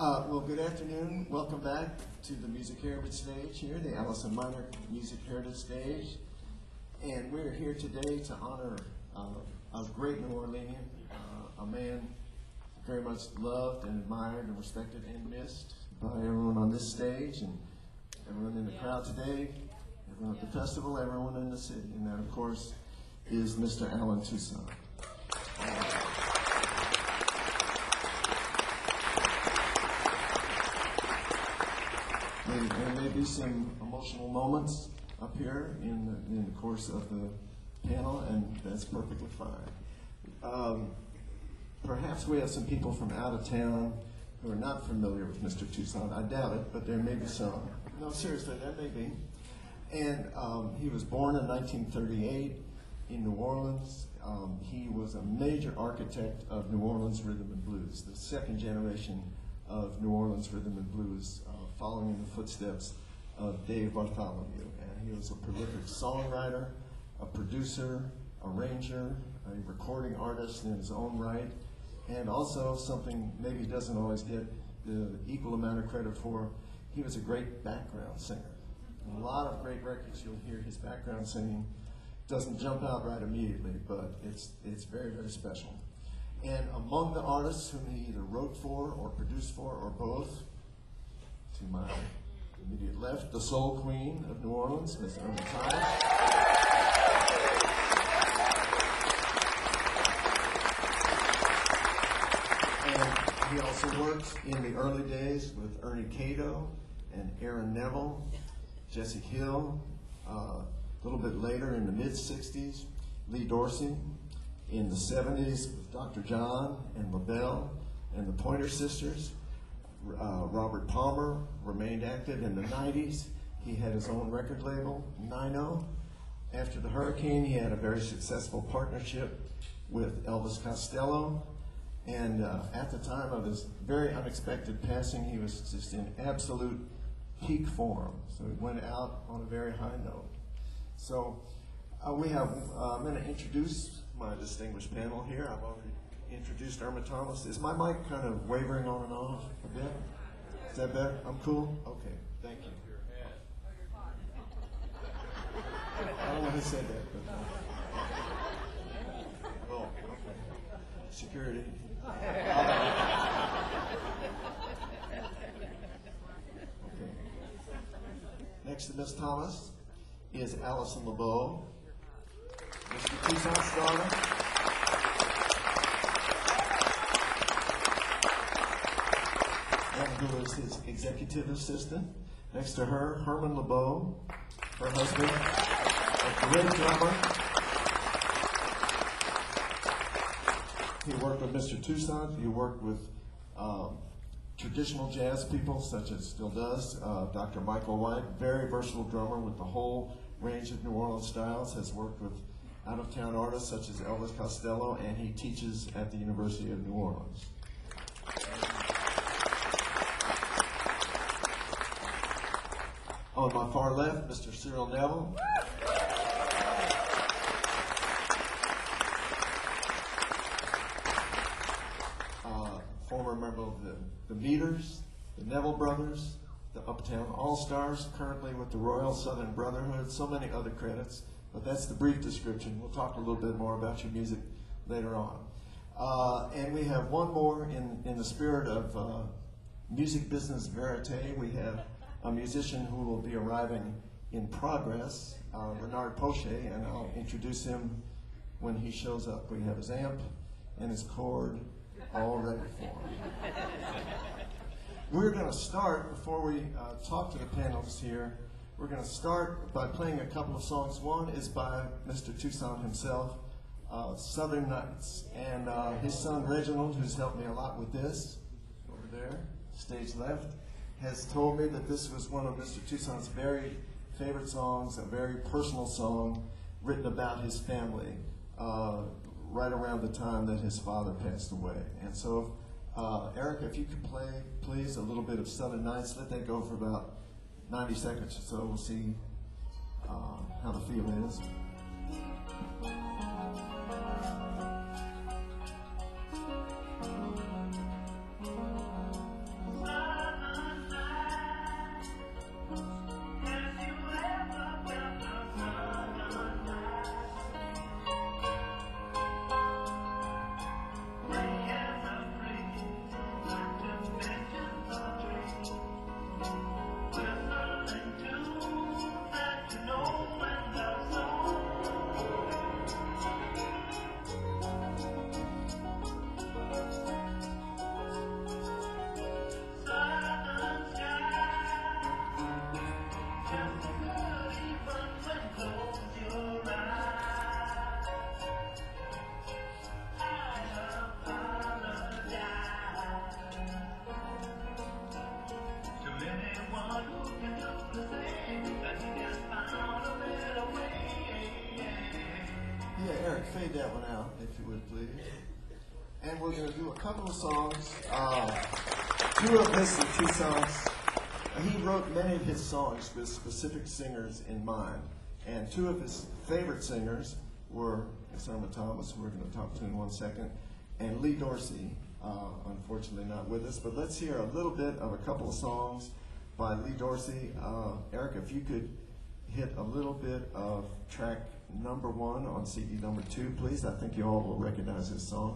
Well, good afternoon. Welcome back to the Music Heritage Stage here, the Allison Minor Music Heritage Stage. And we're here today to honor a great New Orleanian, a man very much loved and admired and respected and missed by everyone on this stage and everyone in the crowd today, everyone at the festival, everyone in the city. And that, of course, is Mr. Allen Toussaint. There may be some emotional moments up here in the course of the panel, and that's perfectly fine. Perhaps we have some people from out of town who are not familiar with Mr. Toussaint. I doubt it, but there may be some. No, seriously, there may be. And he was born in 1938 in New Orleans. He was a major architect of New Orleans rhythm and blues, the second generation of New Orleans rhythm and blues, following in the footsteps of Dave Bartholomew. And he was a prolific songwriter, a producer, arranger, a recording artist in his own right, and also something maybe he doesn't always get the equal amount of credit for, he was a great background singer. A lot of great records you'll hear his background singing. Doesn't jump out right immediately, but it's very, very special. And among the artists whom he either wrote for or produced for or both, to my immediate left, the soul queen of New Orleans, Miss Irma Thomas. And he also worked in the early days with Ernie Cato and Aaron Neville, Jesse Hill, a little bit later in the mid-60s, Lee Dorsey, in the 70s with Dr. John and LaBelle and the Pointer Sisters. Robert Palmer remained active in the 90s. He had his own record label, Nino. After the hurricane, he had a very successful partnership with Elvis Costello. And at the time of his very unexpected passing, he was just in absolute peak form. So he went out on a very high note. So I'm going to introduce my distinguished panel here. I've already introduced Irma Thomas. Is my mic kind of wavering on and off a bit? Is that better? I'm cool? Okay, thank you. I don't know who said that, but oh, okay. Security. Okay. Next to Miss Thomas is Allison LeBeau, Mr. Toussaint's daughter. Who is his executive assistant. Next to her, Herman LeBeau, her husband, a great drummer. He worked with Mr. Toussaint. He worked with traditional jazz people, such as still does, Dr. Michael White, very versatile drummer with the whole range of New Orleans styles, has worked with out-of-town artists such as Elvis Costello, and he teaches at the University of New Orleans. On my far left, Mr. Cyril Neville. Former member of the Meters, the Neville Brothers, the Uptown All-Stars, currently with the Royal Southern Brotherhood, so many other credits, but that's the brief description. We'll talk a little bit more about your music later on. And we have one more in the spirit of music business verite. We have a musician who will be arriving in progress, Bernard Poche, and I'll introduce him when he shows up. We have his amp and his cord all ready for him. We're going to start, before we talk to the panelists here, we're going to start by playing a couple of songs. One is by Mr. Toussaint himself, Southern Nights, and his son Reginald, who's helped me a lot with this, over there, stage left, has told me that this was one of Mr. Toussaint's very favorite songs, a very personal song written about his family right around the time that his father passed away. And so, Erica, if you could play, please, a little bit of Southern Nights. Let that go for about 90 seconds or so. We'll see how the feel is. fade that one out, if you would, please. And we're going to do a couple of songs. Two of Mr. Toussaint's. He wrote many of his songs with specific singers in mind. And two of his favorite singers were Miss Irma Thomas, who we're going to talk to in 1 second, and Lee Dorsey, unfortunately not with us. But let's hear a little bit of a couple of songs by Lee Dorsey. Eric, if you could hit a little bit of track number 1 on CD number 2, please. I think you all will recognize this song.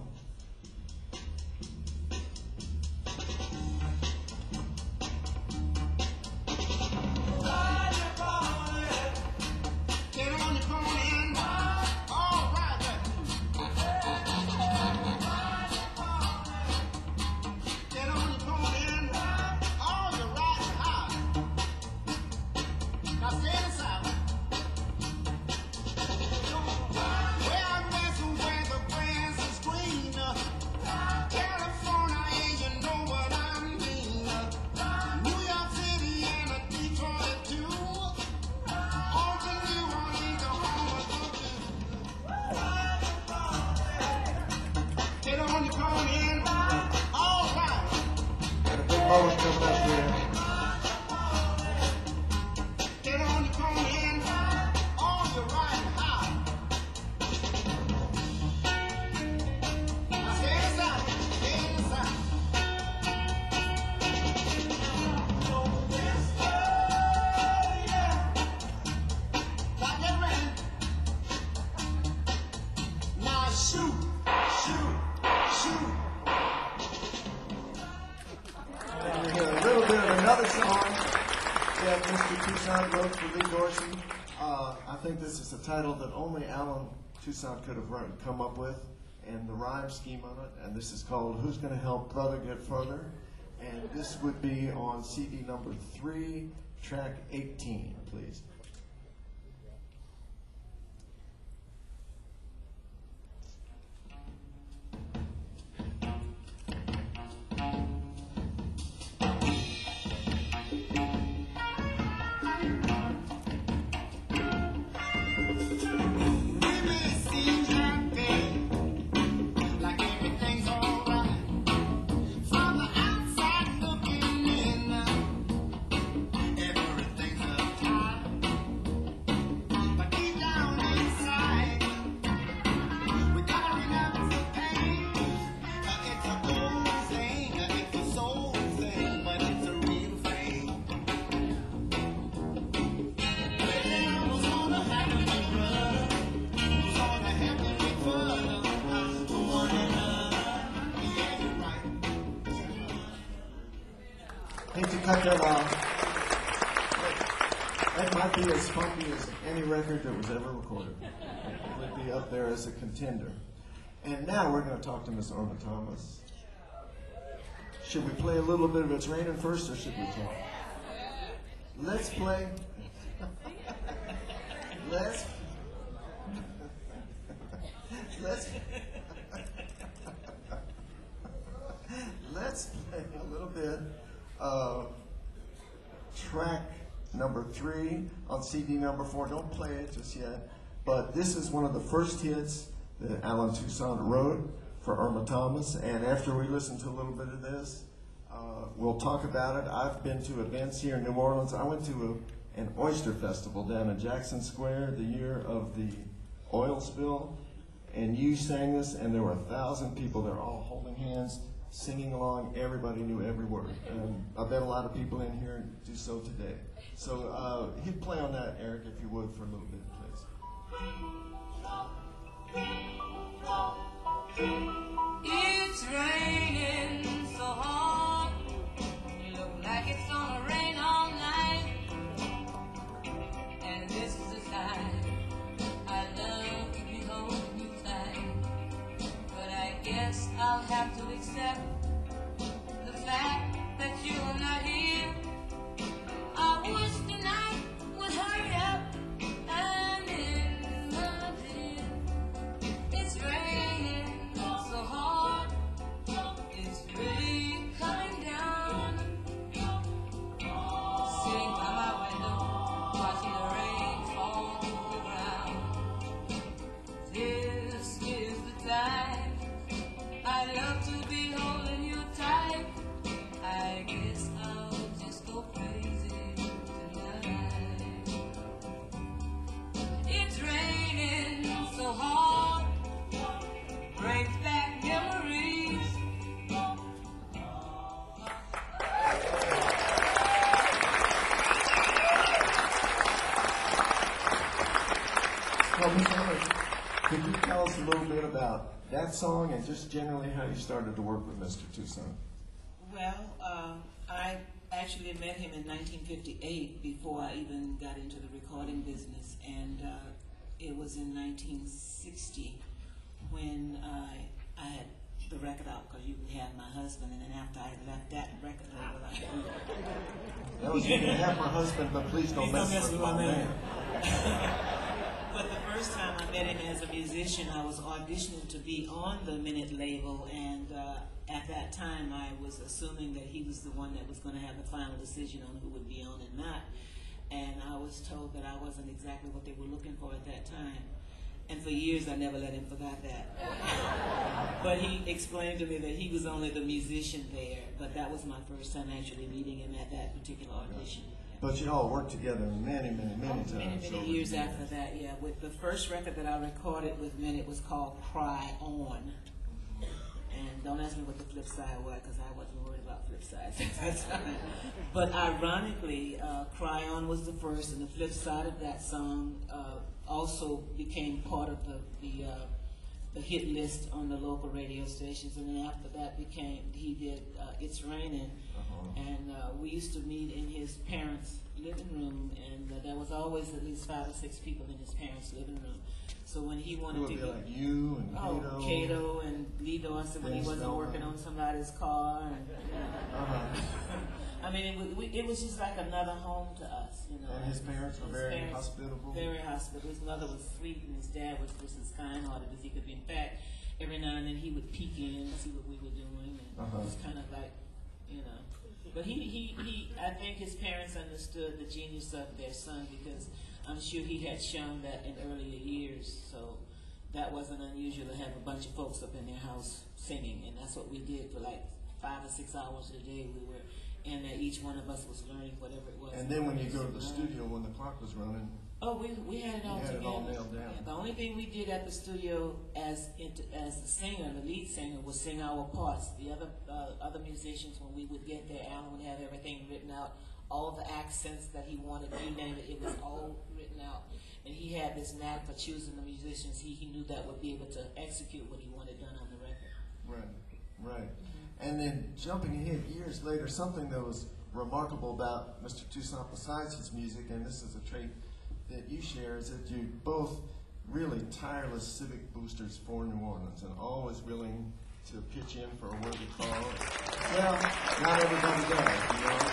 I think this is a title that only Alan Toussaint could have come up with, and the rhyme scheme on it, and this is called Who's Gonna Help Brother Get Further, and this would be on CD number 3, track 18, please. Hate to cut that off. That might be as funky as any record that was ever recorded. It would be up there as a contender. And now we're going to talk to Miss Irma Thomas. Should we play a little bit of It's Raining first, or should we talk? Let's play. Let's play a little bit of track number 3 on CD number 4. Don't play it just yet, but this is one of the first hits that Alan Toussaint wrote for Irma Thomas, and after we listen to a little bit of this, we'll talk about it. I've been to events here in New Orleans. I went to an oyster festival down in Jackson Square the year of the oil spill, and you sang this, and there were 1,000 people there all holding hands, singing along. Everybody knew every word. And I bet a lot of people in here do so today. So hit play on that, Eric, if you would, for a little bit, please. It's raining so hard, look like it's gonna rain all night. And this is the time I love to be holding you tight. But I guess I'll have to accept the fact that you are not here. I wish tonight would hurry up and end my day. It's raining so hard, it's raining. tell us a little bit about that song and just generally how you started to work with Mr. Toussaint? Well, I actually met him in 1958 before I even got into the recording business, and it was in 1960 when I had the record out, because you can have my husband, and then after I left that record label, That was You Can Have My Husband, but please don't mess with my man. But the first time I met him as a musician, I was auditioning to be on the Minute label, and at that time I was assuming that he was the one that was going to have the final decision on who would be on and not. And I was told that I wasn't exactly what they were looking for at that time. And for years I never let him forget that. But he explained to me that he was only the musician there, but that was my first time actually meeting him at that particular audition. But you all worked together many times. Many years after that, yeah. With the first record that I recorded with Minute was called Cry On. And don't ask me what the flip side was, because I wasn't worried about flip sides at that time. But ironically, Cry On was the first, and the flip side of that song also became part of the hit list on the local radio stations. And then after that he did It's Raining. And we used to meet in his parents' living room, and there was always at least 5 or 6 people in his parents' living room. So when he wanted to get like you and Cato and Lee Dawson when he wasn't working on somebody's car, and I mean it was just like another home to us, you know. And his parents were very hospitable. Very hospitable. His mother was sweet, and his dad was just as kind-hearted as he could be. In fact, every now and then he would peek in and see what we were doing, and it was kind of like, you know. But I think his parents understood the genius of their son, because I'm sure he had shown that in earlier years. So that wasn't unusual to have a bunch of folks up in their house singing, and that's what we did for like 5 or 6 hours a day. We were in there, each one of us was learning whatever it was. And then when you go to the studio, when the clock was running, we had it all together. It all nailed down. Yeah, the only thing we did at the studio as the singer, the lead singer, was sing our parts. The other musicians, when we would get there, Alan would have everything written out, all the accents that he wanted, you name it was all written out. And he had this knack for choosing the musicians he knew that would be able to execute what he wanted done on the record. Right. And then jumping ahead years later, something that was remarkable about Mr. Toussaint, besides his music, and this is a trait that you share, is that you both really tireless civic boosters for New Orleans and always willing to pitch in for a worthy cause. Well, not everybody does, you know.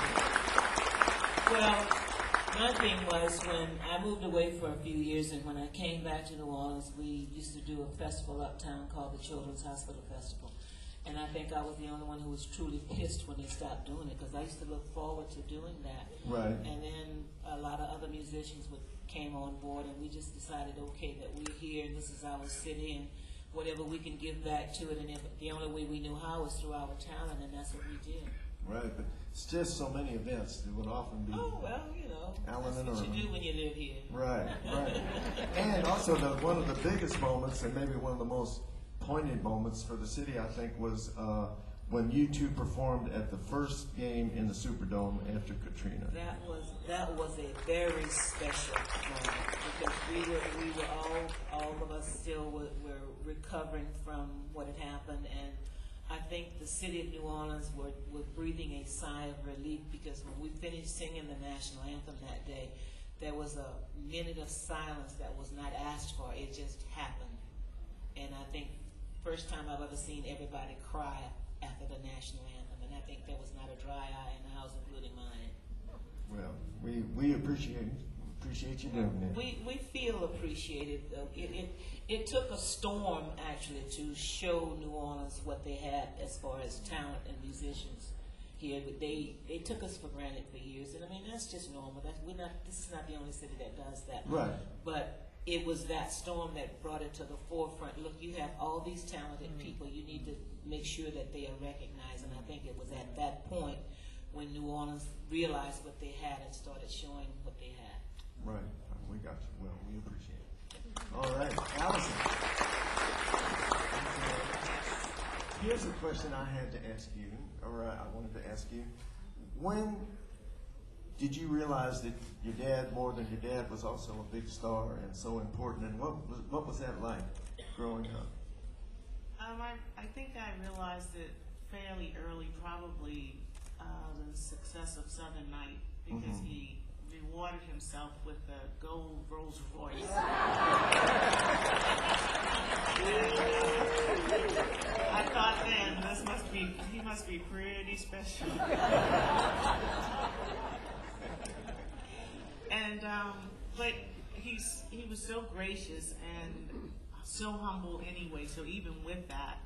Well, my thing was when I moved away for a few years, and when I came back to New Orleans, we used to do a festival uptown called the Children's Hospital Festival. And I think I was the only one who was truly pissed when they stopped doing it, because I used to look forward to doing that. Right. And then a lot of other musicians came on board, and we just decided, okay, that we're here, and this is our city, and whatever we can give back to it, and if the only way we knew how was through our talent, and that's what we did. Right, but it's just so many events. It would often be Alan and what you do when you live here. Right. And also one of the biggest moments, and maybe one of the most poignant moments for the city, I think, was when you two performed at the first game in the Superdome after Katrina. That was a very special moment, because we were all of us still were recovering from what had happened, and I think the city of New Orleans were breathing a sigh of relief, because when we finished singing the national anthem that day, there was a minute of silence that was not asked for. It just happened. And I think first time I've ever seen everybody cry after the national anthem, and I think there was not a dry eye in the house, including mine. Well, we appreciate you doing that. We feel appreciated. It took a storm actually to show New Orleans what they had as far as talent and musicians here. But they took us for granted for years, and I mean that's just normal. This is not the only city that does that. Right. But it was that storm that brought it to the forefront. Look, you have all these talented people. You need to make sure that they are recognized. And I think it was at that point when New Orleans realized what they had and started showing what they had. Right. We got you. Well, we appreciate it. All right. Allison. Here's a question I had to ask you, or I wanted to ask you. When did you realize that your dad, more than your dad, was also a big star and so important? And what was that like? growing up? I think I realized it fairly early, probably the success of Southern Night, because he rewarded himself with a gold Rolls Royce. I thought then, he must be pretty special. And but he was so gracious and so humble anyway. So even with that,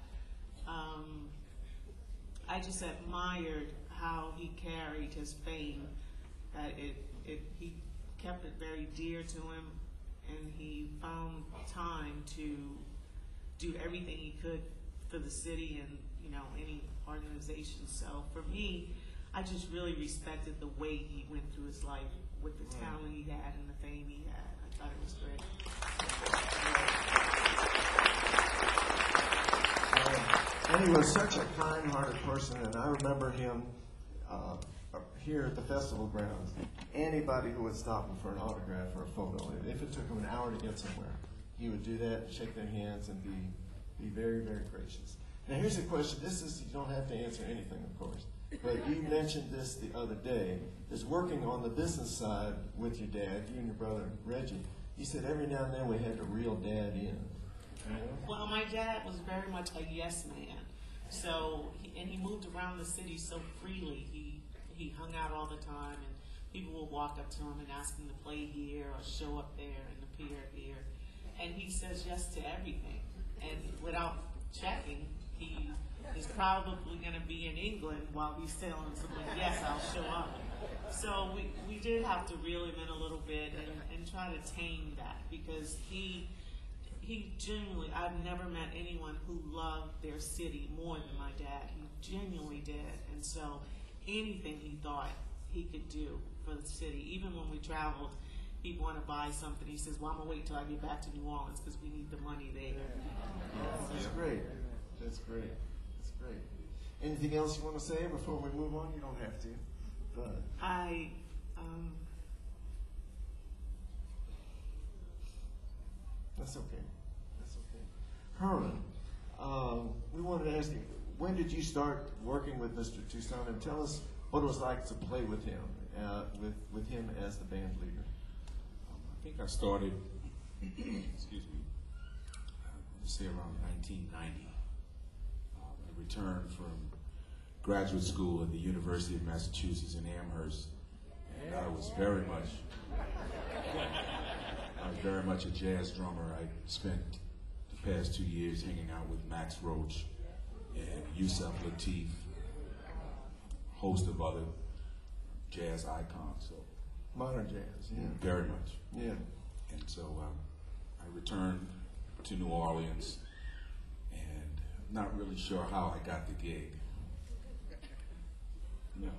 I just admired how he carried his fame. That he kept it very dear to him, and he found time to do everything he could for the city and any organization. So for me, I just really respected the way he went through his life with the talent he had and the fame he had. I thought it was great. And he was such a kind-hearted person, and I remember him here at the festival grounds. Anybody who would stop him for an autograph or a photo, if it took him an hour to get somewhere, he would do that, shake their hands, and be very, very gracious. Now here's a question. You don't have to answer anything, of course, but you mentioned this the other day. Is working on the business side with your dad, you and your brother Reggie. You said every now and then we had to reel Dad in. Well, my dad was very much a yes man. So, he moved around the city so freely. He hung out all the time, and people would walk up to him and ask him to play here or show up there and appear here. And he says yes to everything. And without checking, he is probably going to be in England while he's telling someone, yes, I'll show up. So we did have to reel him in a little bit and try to tame that, because he genuinely, I've never met anyone who loved their city more than my dad. He genuinely did. And so anything he thought he could do for the city, even when we traveled, he'd want to buy something. He says, well, I'm going to wait till I get back to New Orleans because we need the money there. That's great. That's great. That's great. Anything else you want to say before we move on? You don't have to. But that's okay. That's okay. Herman, we wanted to ask you, when did you start working with Mr. Toussaint, and tell us what it was like to play with him, with him as the band leader? I think I started, excuse me, say around 1990. I returned from graduate school at the University of Massachusetts in Amherst, and I was very much a jazz drummer. I spent the past 2 years hanging out with Max Roach and Yusef Lateef, a host of other jazz icons. So modern jazz, yeah. Very much. Yeah. And so I returned to New Orleans, and I'm not really sure how I got the gig. No.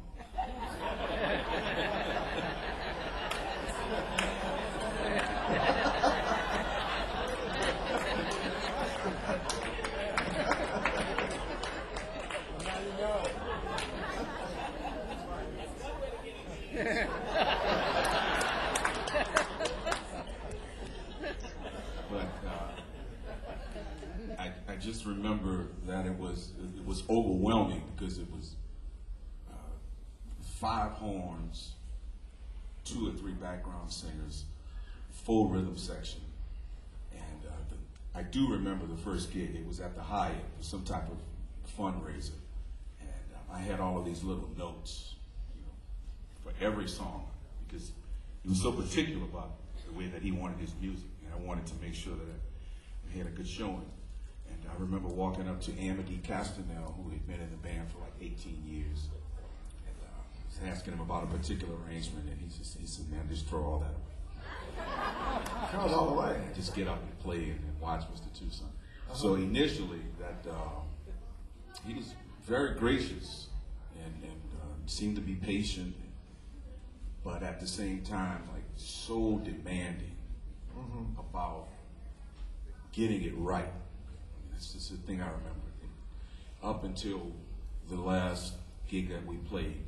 I just remember that it was overwhelming, because it was 5 horns, 2 or 3 background singers, full rhythm section, and I do remember the first gig. It was at the Hyatt, for some type of fundraiser, and I had all of these little notes, for every song, because he was so particular about the way that he wanted his music, and I wanted to make sure that we had a good showing. And I remember walking up to Amity Castanel, who had been in the band for like 18 years, and I was asking him about a particular arrangement, and he said, man, just throw all that away. Throw it all away. Just get up and play and watch Mr. Toussaint. So initially, he was very gracious and seemed to be patient, but at the same time, like, so demanding about getting it right. That's just the thing I remember. Up until the last gig that we played,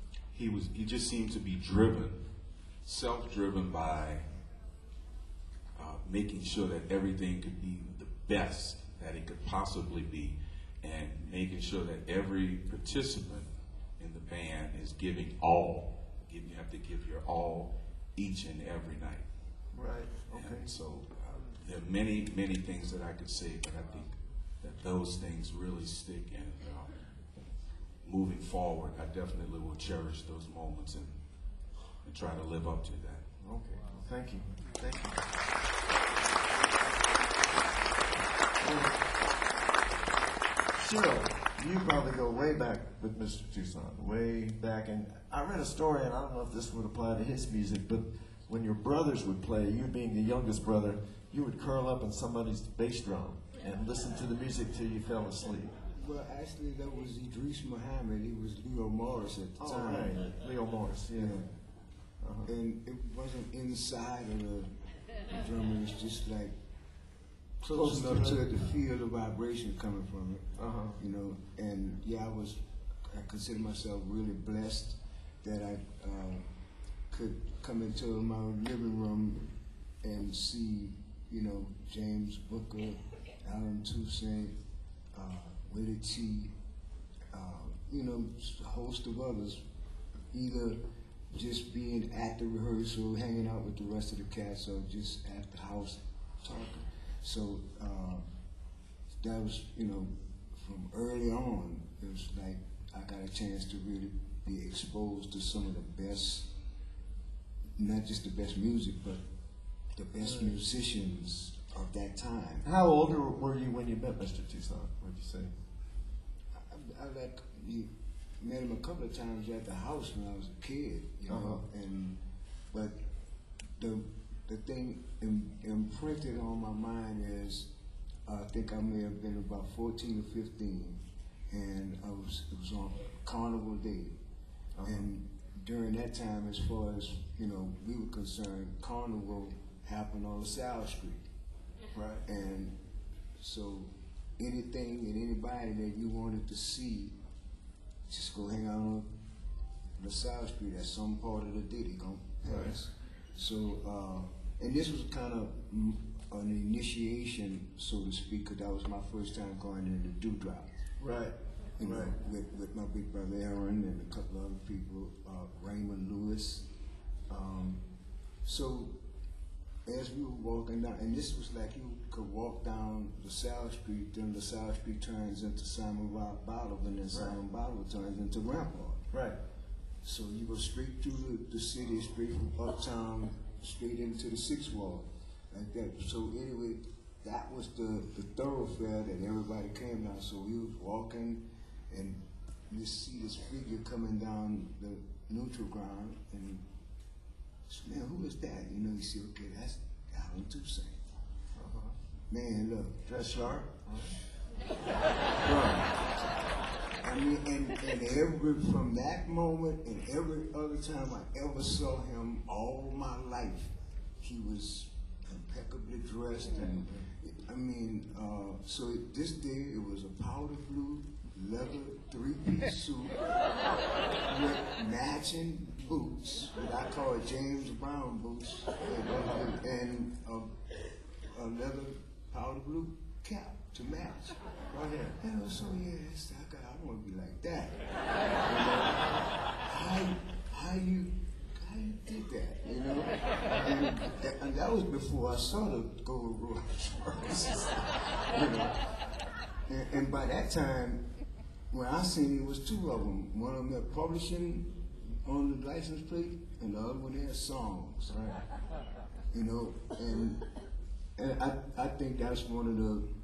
he just seemed to be driven, self-driven by making sure that everything could be the best that it could possibly be, and making sure that every participant in the band is giving all. You have to give your all each and every night. Right. Okay. And so there are many, many things that I could say, but I think that those things really stick. And moving forward, I definitely will cherish those moments and try to live up to that. Okay. Well, thank you. Thank you. Cheryl, you probably go way back with Mr. Toussaint, way back. And I read a story, and I don't know if this would apply to his music, but when your brothers would play, you being the youngest brother, you would curl up on somebody's bass drum and listen to the music till you fell asleep. Well, actually, that was Idris Muhammad. He was Leo Morris at the Oh, time. right. Leo Morris, yeah. Uh-huh. And it wasn't inside of the drum. It was just like close enough to it to feel the vibration coming from it. Uh-huh. You know, and yeah, I consider myself really blessed that I could come into my living room and see, you know, James Booker, Alan Toussaint, Willie T, you know, a host of others, either just being at the rehearsal, hanging out with the rest of the cats, or just at the house talking. So that was, you know, from early on, it was like I got a chance to really be exposed to some of the best, not just the best music, but the best musicians of that time. How old were you when you met Mr. Toussaint, would you say? I like you met him a couple of times at the house when I was a kid, you know, but the thing imprinted on my mind is I think I may have been about 14 or 15, and it was on Carnival Day, and during that time, as far as you know, we were concerned, Carnival happened on LaSalle Street, right? And so anything and anybody that you wanted to see, just go hang out on LaSalle Street at some part of the Diddy gonna pass. Right. So, and this was kind of an initiation, so to speak, because that was my first time going into Dewdrop. Right. You know, with my big brother Aaron and a couple of other people, Raymond Lewis. So as we were walking down, and this was like you could walk down LaSalle Street, then LaSalle Street turns into Simon Bottle, and then Simon Bottle turns into Rampart. Right. So you go straight through the city, straight from Uptown, straight into the Sixth Ward, like that. So anyway, that was the thoroughfare that everybody came down. So we was walking, and you see this figure coming down the neutral ground, and man, who is that? You know, you see, okay, that's Alan Toussaint. Man, look. Dress sharp. Right. I mean, and every, from that moment and every other time I ever saw him all my life, he was impeccably dressed. And I mean, so this day it was a powder blue leather three-piece suit with matching boots, what I call James Brown boots, and a leather powder blue cap to match. Right here. And I was so, yes, I want to be like that. How you did that, you know? And that was before I saw the Gold Rolls Royces, you know? And by that time, when I seen it, was two of them. One of them had publishing on the license plate, and the other one had songs. Right. You know, and I think that's one of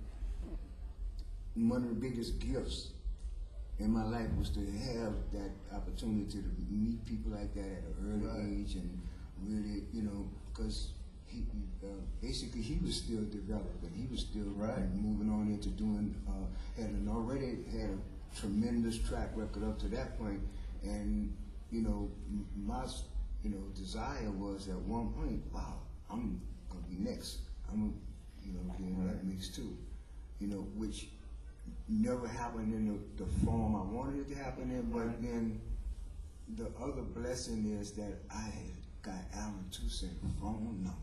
the biggest gifts in my life was to have that opportunity to meet people like that at an early age, and really, you know, because basically he was still developing. He was still moving on into doing, already had a tremendous track record up to that point, and you know, my desire was at one point, wow, I'm gonna be next. I'm gonna be in that mix too, you know, which never happened in the form I wanted it to happen in. But then the other blessing is that I had got Alan Toussaint's phone number.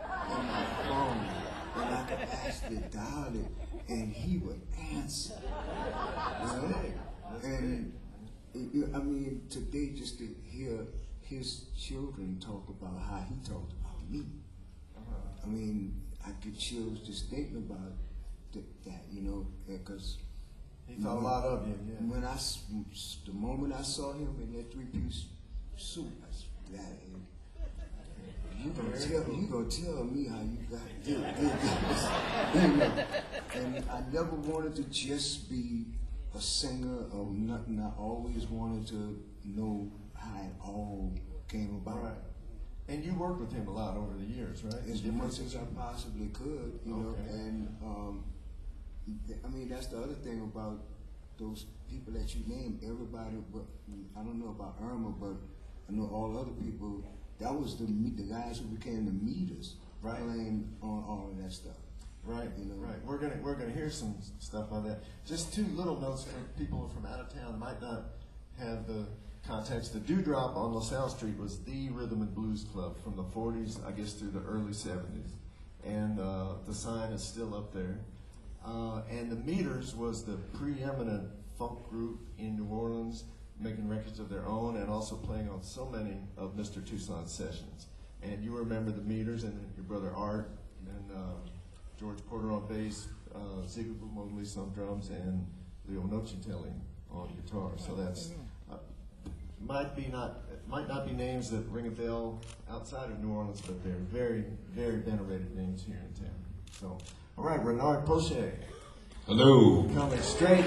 in my phone, and I could actually dial it, and he would answer. You know? And I mean, today just to hear his children talk about how he talked about me. I mean, I get chills just thinking about that, you know, because He thought a lot of you, yeah. when the moment I saw him in that three-piece suit, I said, "That you gonna tell me how you got did this?" You know? And I never wanted to just be a singer or nothing. I always wanted to know how it all came about. Right. And you worked with him a lot over the years, right? As much as I possibly could, you know, Okay. and I mean, that's the other thing about those people that you named. Everybody, but I don't know about Irma, but I know all other people. That was the guys who became the meters, Right. playing on all of that stuff. Right, You know. right. We're gonna hear some stuff on that. Just two little notes for people from out of town might not have the context. The Dewdrop on LaSalle Street was the rhythm and blues club from the 40s, I guess, through the early 70s, and the sign is still up there. And the Meters was the preeminent funk group in New Orleans, making records of their own and also playing on so many of Mr. Toussaint's sessions. And you remember the Meters and your brother Art and George Porter on bass, Ziegler Motley on drums, and Leo Nocitelli on guitar. So that's might not be names that ring a bell outside of New Orleans, but they're very, very venerated names here in town. So, all right, Renard Poche, Hello. coming straight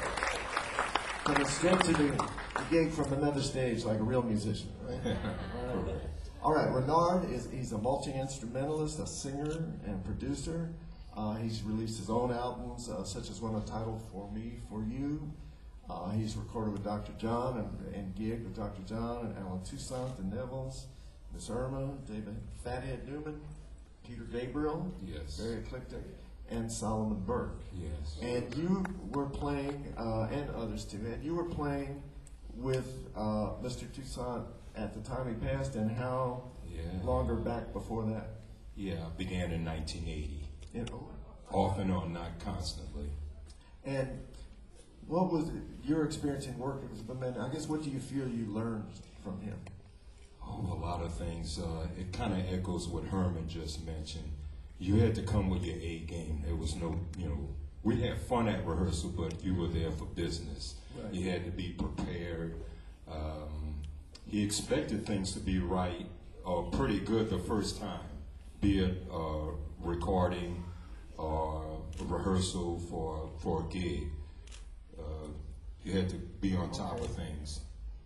to the gig from another stage, like a real musician, right? All right, Renard he's a multi-instrumentalist, a singer and producer. He's released his own albums, such as one entitled For Me, For You. He's recorded with Dr. John and gigged with Dr. John and Alan Toussaint, the Nevilles, Miss Irma, David Fathead Newman, Peter Gabriel, Yes. very eclectic, and Solomon Burke. Yes. And you were playing, and others too, and you were playing with Mr. Toussaint at the time he passed, and how longer back before that? Yeah, began in 1980. Oh, Off and on, not constantly. and what was your experience in working with the man? I guess what do you feel you learned from him? Oh, a lot of things. It kind of echoes what Herman just mentioned. You had to come with your A game. There was no, we had fun at rehearsal, but you were there for business. Right. You had to be prepared. He expected things to be right or pretty good the first time, be it recording or rehearsal for a gig. You had to be on top of things.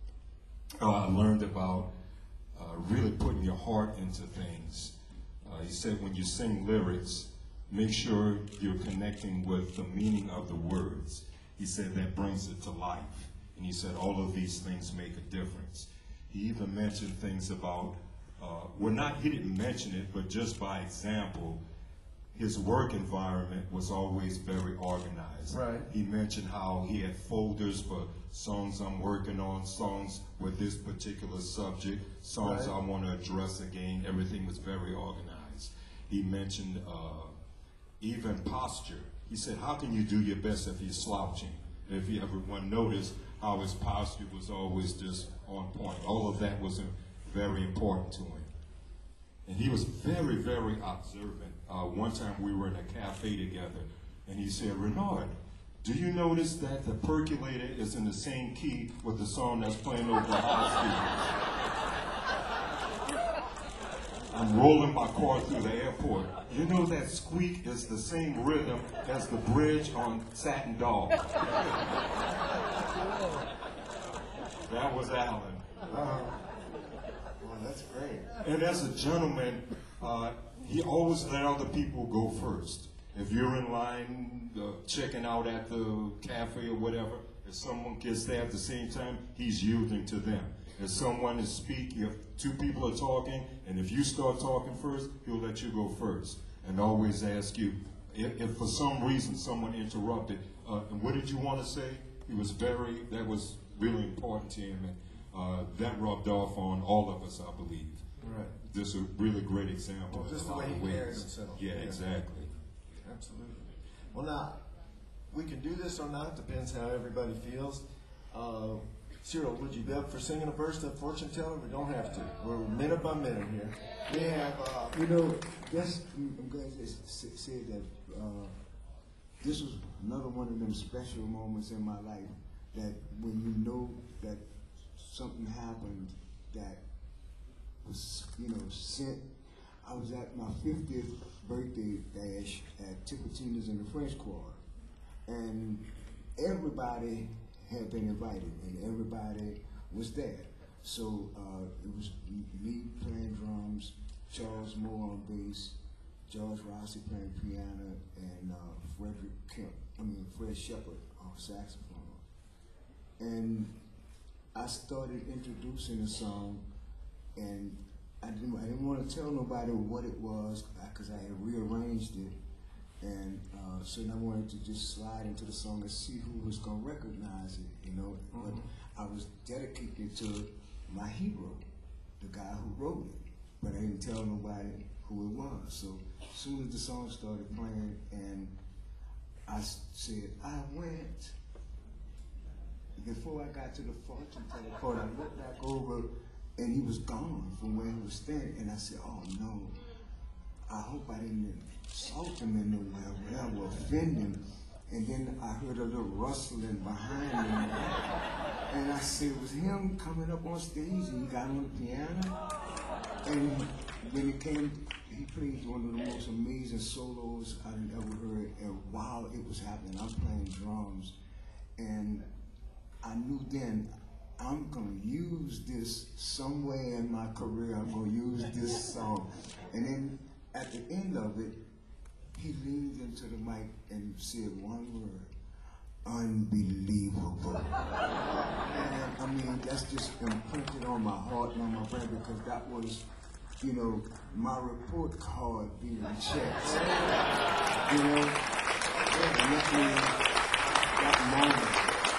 I learned about really putting your heart into things. He said when you sing lyrics, make sure you're connecting with the meaning of the words. He said that brings it to life. And he said all of these things make a difference. He even mentioned things about, he didn't mention it, but just by example, his work environment was always very organized. Right. He mentioned how he had folders for songs I'm working on, songs with this particular subject, songs Right. I want to address again. Everything was very organized. He mentioned even posture. He said, how can you do your best if you're slouching? If you everyone noticed how his posture was always just on point. All of that was very important to him. And he was very, very observant. One time we were in a cafe together, and he said, Renard, do you notice that the percolator is in the same key with the song that's playing over the high speaker? I'm rolling my car through the airport. You know that squeak is the same rhythm as the bridge on Satin Dog. That was Alan. Well, that's great. And as a gentleman, he always let other people go first. If you're in line checking out at the cafe or whatever, if someone gets there at the same time, he's yielding to them. If someone is speaking, if two people are talking, and if you start talking first, he'll let you go first. And always ask you, if for some reason someone interrupted, and what did you want to say? That was really important to him, and that rubbed off on all of us, I believe. Right. Just a really great example. Well, just in the a lot way of he carried ways. himself. Yeah, Yeah. exactly. Absolutely. Well, now, we can do this or not, depends how everybody feels. Cyril, would you be up for singing a verse of Fortune Teller? We don't have to. We're minute by minute here. We have, You know, that's, I'm glad you said that. This was another one of them special moments in my life that when you know that something happened that was, you know, sent. I was at my 50th birthday bash at Tipitina's in the French Quarter, and everybody had been invited, and everybody was there. So it was me playing drums, Charles Moore on bass, George Rossi playing piano, and Fred Shepard on saxophone. And I started introducing the song, and I didn't want to tell nobody what it was because I had rearranged it, and so I wanted to just slide into the song and see who was going to recognize it, you know. But I was dedicated to my hero, the guy who wrote it, but I didn't tell nobody who it was. So as soon as the song started playing, and I said, I went. Before I got to the fortune teller part, I looked back over, and he was gone from where he was standing, and I said, oh no, I hope I didn't insult him in no way, or I will offend him. And then I heard a little rustling behind me, and I said, it was him coming up on stage, and he got on the piano, and when it came, he played one of the most amazing solos I've ever heard, and while it was happening, I'm playing drums, and I knew then I'm going to use this somewhere in my career. I'm going to use this song. And then at the end of it, he leaned into the mic and said one word, unbelievable. And I mean, that's just imprinted on my heart and on my brain because that was, you know, my report card being checked. You know, and that moment,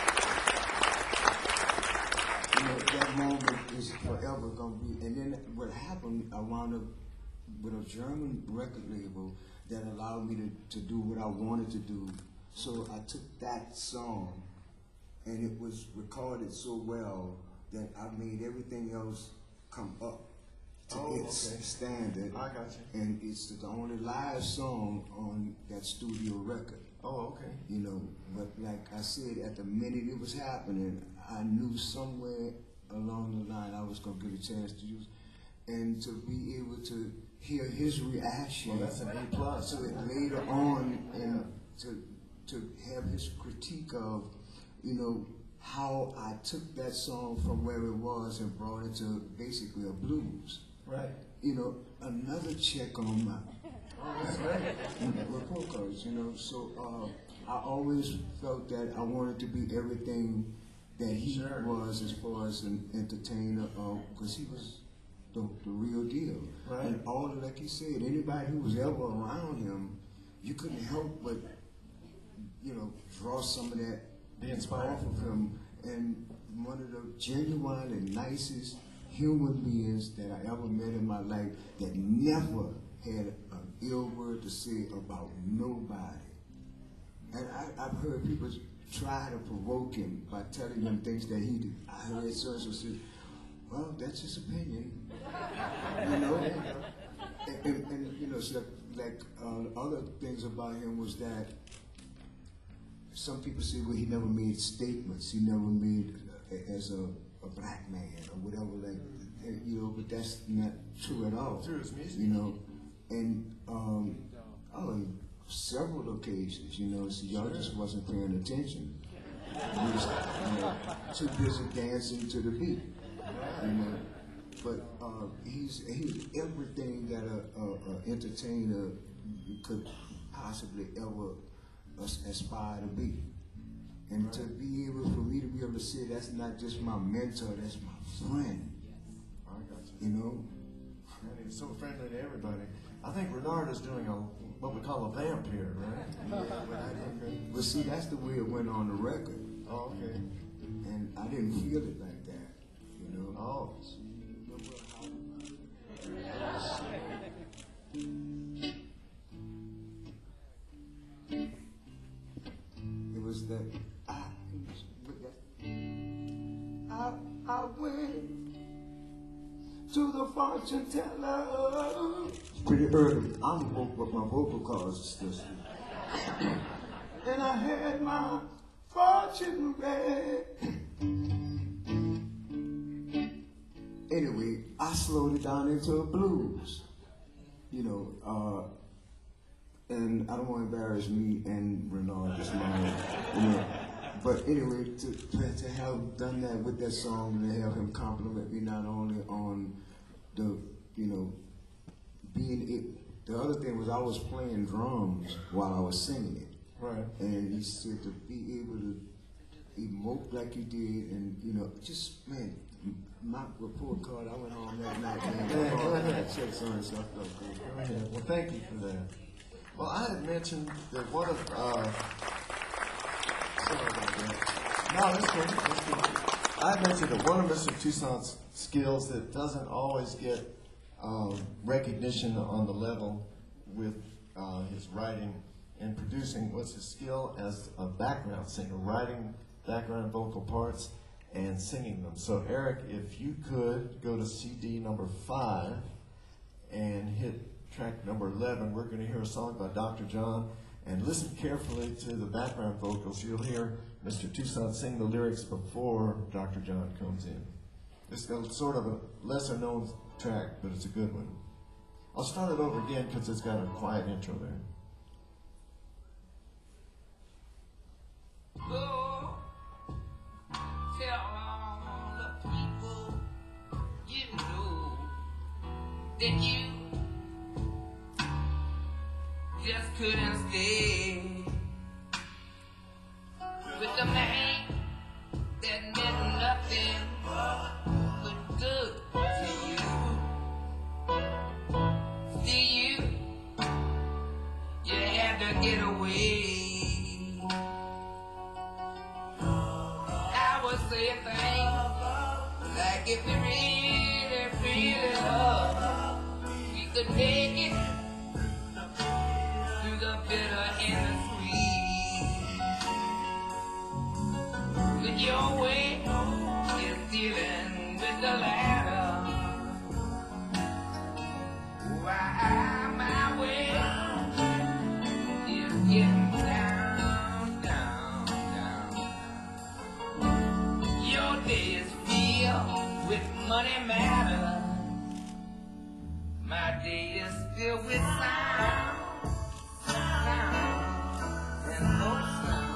that moment is forever gonna be. And then what happened, I wound up with a German record label that allowed me to do what I wanted to do. So I took that song, and it was recorded so well that I made everything else come up to its standard. I got you. And it's the only live song on that studio record. Oh, okay. You know, but like I said, at the minute it was happening, I knew somewhere along the line I was going to get a chance to use, and to be able to hear his reaction. Well, that's an A+. So that later on, and to have his critique of, you know, how I took that song from where it was and brought it to basically a blues. Right. You know, another check on my report cards, you know. So I always felt that I wanted to be everything that he was as far as an entertainer, because he was the real deal. Right. And all, like you said, anybody who was ever around him, you couldn't help but, you know, draw some of that Be inspired off of him. And one of the genuine and nicest human beings that I ever met in my life that never had an ill word to say about nobody. And I've heard people try to provoke him by telling him things that he did. I heard so-and-so say, well, that's his opinion. You know? And you know, so like other things about him was that some people say, well, he never made statements. He never made, as a black man or whatever, like, you know, but that's not true at all. Through his music. You know? And, on several occasions, you know, so y'all just wasn't paying attention. You was, too busy dancing to the beat, you know. But he's everything that a entertainer could possibly ever aspire to be. And to be able, for me to be able to say that's not just my mentor, that's my friend. I got you. You know? And he's so friendly to everybody. I think Renard is doing what we call a vamp here, right? But see, that's the way it went on the record. Oh, okay. And I didn't feel it like that, you know? Oh. I went to the fortune teller. It's pretty early. I'm woke with my vocal cords still sleeping. And I had my fortune read. Anyway, I slowed it down into a blues. You know, and I don't want to embarrass me and Renard this morning, you know. But anyway, to have done that with that song and to have him compliment me not only on the, you know, being it. The other thing was I was playing drums while I was singing it. Right. And he said to be able to emote like you did, and you know, just man, my report card. I went home that night and Yeah, go ahead. I checked some stuff up. Go ahead. Well, thank you for that. Well, I had mentioned that one of sorry about that. No, that's good. That's good. I had mentioned that one of Mr. Toussaint's skills that doesn't always get recognition on the level with his writing and producing was his skill as a background singer, writing background vocal parts and singing them. So Eric, if you could go to CD number 5 and hit track number 11, we're going to hear a song by Dr. John, and listen carefully to the background vocals. You'll hear Mr. Toussaint sing the lyrics before Dr. John comes in. It's sort of a lesser known track, but it's a good one. I'll start it over again because it's got a quiet intro there. Go tell all the people you know that you just couldn't stay with the man that meant nothing but good to you. See you had to get away. I would say things like if you really, really love, we could make it through the bitter and the sweet. But your way is dealing with the latter, while my way is getting down, down, down. Your day is filled with money matter. My day is filled with sound, sound, and no sound.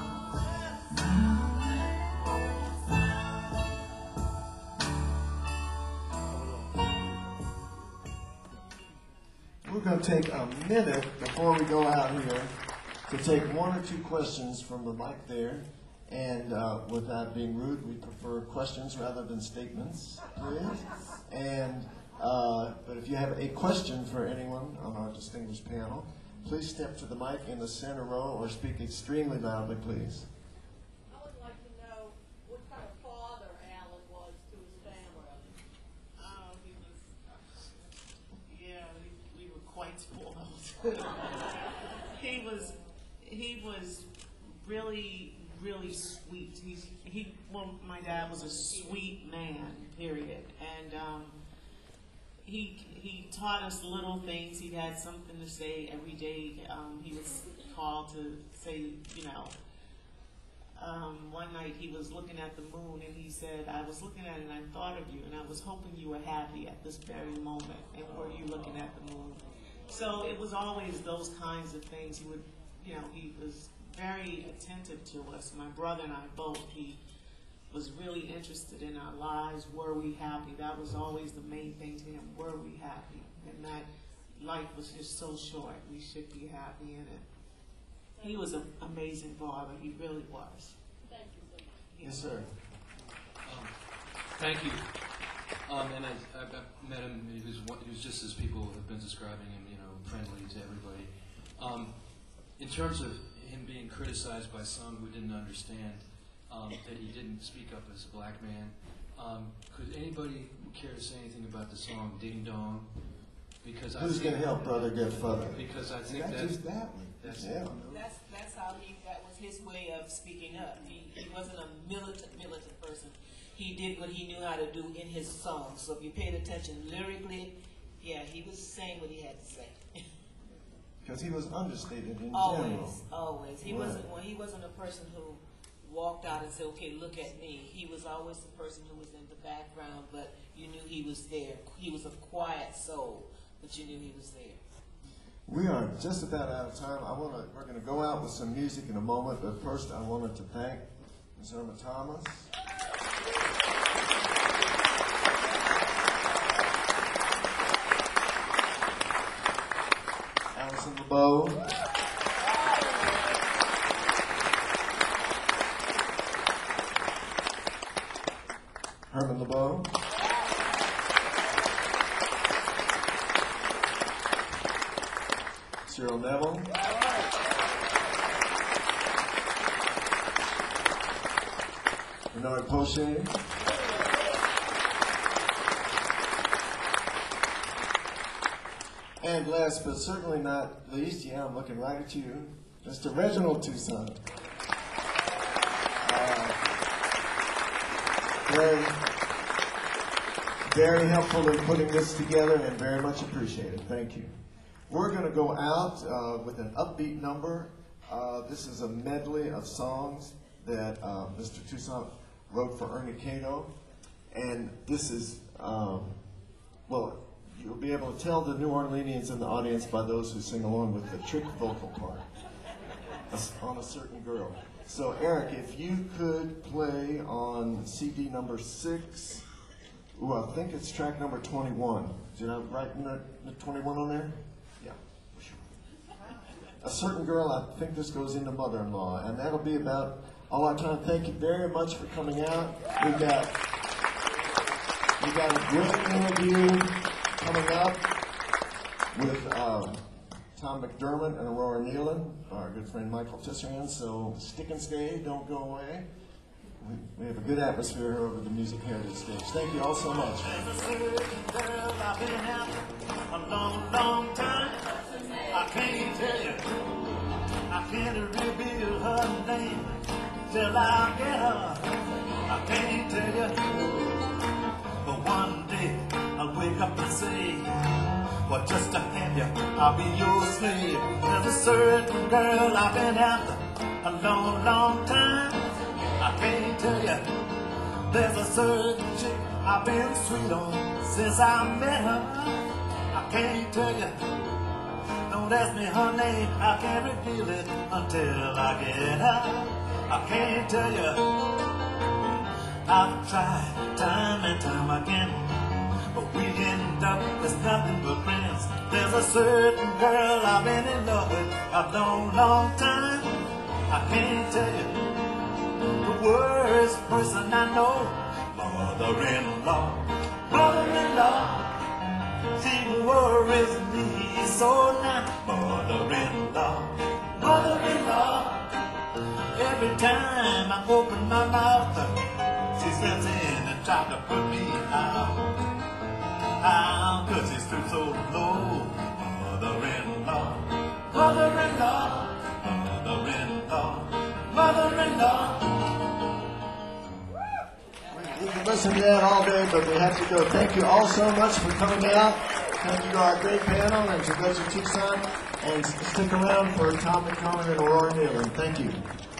We're going to take a minute before we go out here to take one or two questions from the mic there. And without being rude, we prefer questions rather than statements, please. And but if you have a question for anyone on our distinguished panel, please step to the mic in the center row or speak extremely loudly, please. I would like to know what kind of father Alan was to his family. Oh, he was, yeah, we were quite spoiled. he was really sweet. Well, my dad was a sweet man, period. And he taught us little things. He had something to say every day. He was called to say, you know, one night he was looking at the moon and he said, I was looking at it and I thought of you and I was hoping you were happy at this very moment. And were you looking at the moon? So it was always those kinds of things. He would, you know, he was very attentive to us. My brother and I both, he was really interested in our lives. Were we happy? That was always the main thing to him. Were we happy? And that life was just so short. We should be happy in it. He was an amazing father. He really was. Thank you so much. Yes, sir. Thank you. And I've met him. He was just as people have been describing him, you know, friendly to everybody. In terms of him being criticized by some who didn't understand that he didn't speak up as a black man, could anybody care to say anything about the song "Ding Dong"? Because Who's going to help brother get further? Because I think Not that just that one. that's Yeah. That's how that was his way of speaking up. He wasn't a militant person. he did what he knew how to do in his songs. So if you paid attention lyrically, yeah, he was saying what he had to say. Because he was understated in Always, general. always. He Right. wasn't a person who walked out and said, "Okay, look at me." He was always the person who was in the background, but you knew he was there. He was a quiet soul, but you knew he was there. We are just about out of time. We're going to go out with some music in a moment, but first I wanted to thank Ms. Irma Thomas. Allison LeBeau. Herman LeBeau. Cyril Neville. Bernard Poche. And last but certainly not least, yeah, I'm looking right at you, Mr. Reginald Toussaint. Very helpful in putting this together and very much appreciated. Thank you. We're going to go out with an upbeat number. This is a medley of songs that Mr. Toussaint wrote for Ernie Cato. And this is, well, you'll be able to tell the New Orleanians in the audience by those who sing along with the trick vocal part on A Certain Girl. So, Eric, if you could play on CD number 6. Ooh, I think it's track number 21. Did I write the 21 on there? Yeah. A Certain Girl, I think this goes into Mother-in-Law. And that'll be about all our time. Thank you very much for coming out. We got a great interview coming up with Tom McDermott and Aurora Nealon, our good friend Michael Tisserand. So stick and stay, don't go away. We have a good atmosphere here over the Music Heritage stage. Thank you all so much. There's a certain girl I've been after a long, long time. I can't tell you, I can't reveal her name till I get her. I can't tell you, but one day I'll wake up and say, well, just to have you, I'll be your slave. There's a certain girl I've been after a long, long time. I can't tell you, there's a certain chick I've been sweet on since I met her. I can't tell you, don't ask me her name, I can't reveal it until I get her. I can't tell you, I've tried time and time again, but we end up as nothing but friends. There's a certain girl I've been in love with a long, long time. I can't tell you, the worst person I know, mother-in-law, mother-in-law, she worries me so now, mother-in-law, mother-in-law, every time I open my mouth, she steps in and tries to put me out, cause she stoops so low, mother-in-law, mother-in-law, mother-in-law, mother-in-law. We can listen to that all day, but we have to go. Thank you all so much for coming out. Thank you to our great panel and to Reggie Toussaint. And stick around for Tom McDermott and Aurora Nealon. Thank you.